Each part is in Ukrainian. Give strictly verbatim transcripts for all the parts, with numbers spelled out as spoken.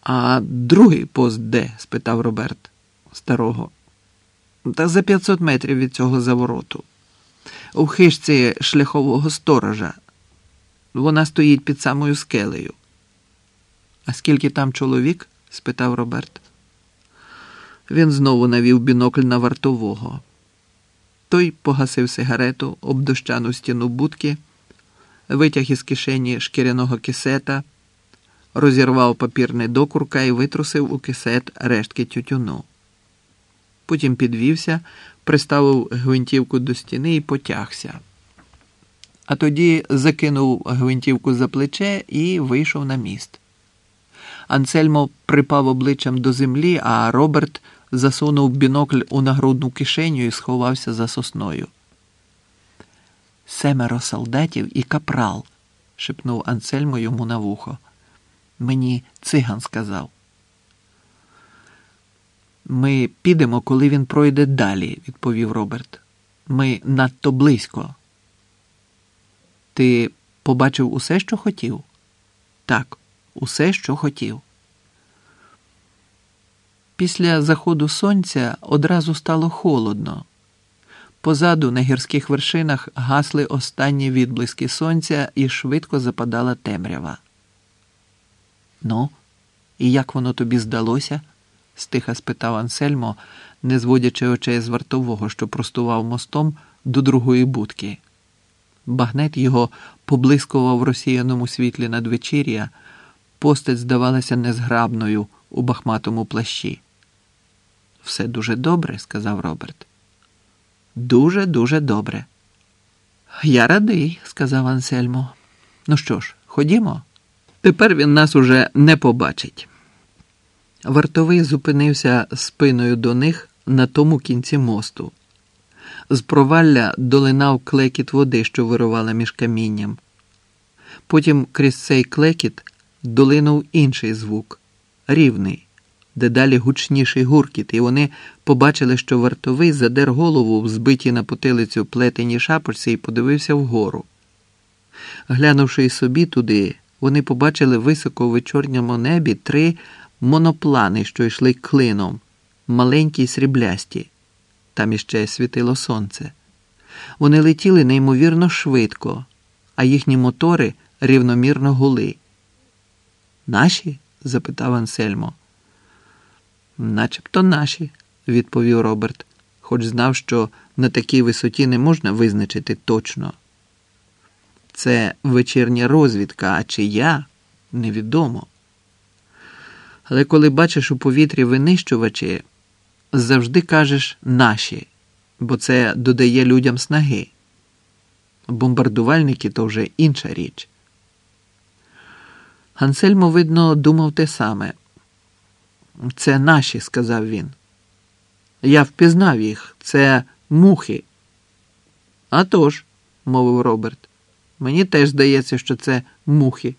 А другий пост де? – спитав Роберт старого. Та за п'ятсот метрів від цього завороту. У хижці шляхового сторожа. Вона стоїть під самою скелею. А скільки там чоловік? – спитав Роберт. Він знову навів бінокль на вартового. Той погасив сигарету об дощану стіну будки, витяг із кишені шкіряного кисета, розірвав папірний докурка і витрусив у кисет рештки тютюну. Потім підвівся, приставив гвинтівку до стіни і потягся. А тоді закинув гвинтівку за плече і вийшов на міст. Ансельмо припав обличчям до землі, а Роберт засунув бінокль у нагрудну кишеню і сховався за сосною. «Семеро солдатів і капрал», – шепнув Ансельмо йому на вухо. «Мені циган сказав». «Ми підемо, коли він пройде далі», – відповів Роберт. «Ми надто близько». «Ти побачив усе, що хотів?» «Так, усе, що хотів». Після заходу сонця одразу стало холодно. Позаду на гірських вершинах гасли останні відблиски сонця і швидко западала темрява. «Ну, і як воно тобі здалося?» – стиха спитав Ансельмо, не зводячи очей з вартового, що простував мостом до другої будки. Багнет його поблискував в розсіяному світлі надвечір'я, постать здавалася незграбною у бахматому плащі. «Все дуже добре», – сказав Роберт. «Дуже-дуже добре». «Я радий», – сказав Ансельмо. «Ну що ж, ходімо? Тепер він нас уже не побачить». Вартовий зупинився спиною до них на тому кінці мосту. З провалля долинав клекіт води, що вирувала між камінням. Потім крізь цей клекіт долинув інший звук, рівний, дедалі гучніший гуркіт, і вони побачили, що вартовий задер голову в збитій на потилицю плетеній шапочці і подивився вгору. Глянувши й собі туди, вони побачили високо в вечірньому небі три моноплани, що йшли клином, маленькі й сріблясті. Там іще світило сонце. Вони летіли неймовірно швидко, а їхні мотори рівномірно гули. «Наші?» – запитав Ансельмо. «Начебто наші», – відповів Роберт, хоч знав, що на такій висоті не можна визначити точно. «Це вечірня розвідка, а чия – невідомо. Але коли бачиш у повітрі винищувачі, завжди кажеш «наші», бо це додає людям снаги. Бомбардувальники – то вже інша річ». Ансельмо, видно, думав те саме. «Це наші», – сказав він. «Я впізнав їх. Це мухи». «А тож», – мовив Роберт, – «мені теж здається, що це мухи».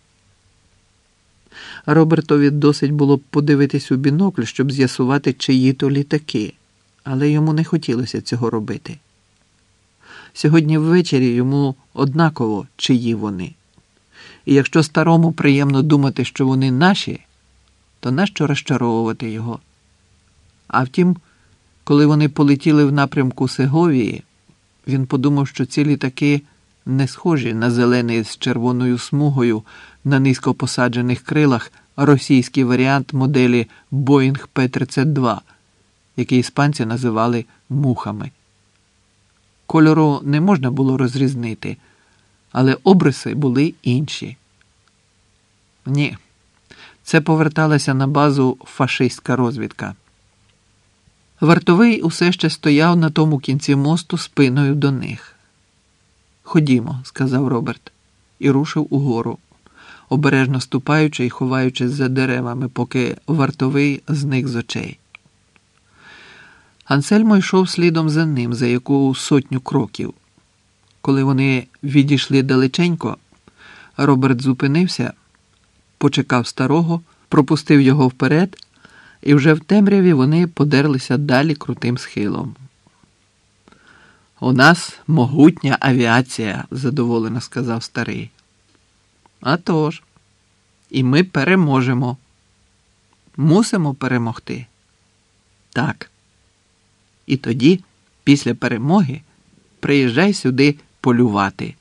Робертові досить було б подивитись у бінокль, щоб з'ясувати, чиї то літаки, але йому не хотілося цього робити. Сьогодні ввечері йому однаково, чиї вони. І якщо старому приємно думати, що вони наші, то нащо розчаровувати його? А втім, коли вони полетіли в напрямку Сеговії, він подумав, що ці літаки не схожі на зелений з червоною смугою на низько посаджених крилах російський варіант моделі Боїнг Пе тридцять два, який іспанці називали мухами. Кольору не можна було розрізнити, але обриси були інші. Ні, це поверталася на базу фашистська розвідка. Вартовий усе ще стояв на тому кінці мосту спиною до них. «Ходімо», – сказав Роберт, і рушив угору, обережно ступаючи і ховаючись за деревами, поки вартовий зник з очей. Ансельмо йшов слідом за ним за яку сотню кроків. Коли вони відійшли далеченько, Роберт зупинився, почекав старого, пропустив його вперед, і вже в темряві вони подерлися далі крутим схилом. «У нас могутня авіація», – задоволено сказав старий. «А тож, і ми переможемо», Мусимо перемогти. Так. І тоді, після перемоги, приїжджай сюди полювати.